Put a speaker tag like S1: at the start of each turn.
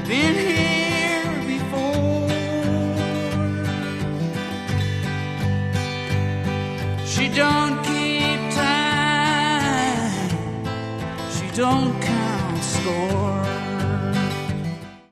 S1: been here before. She don't keep time, she don't count scores.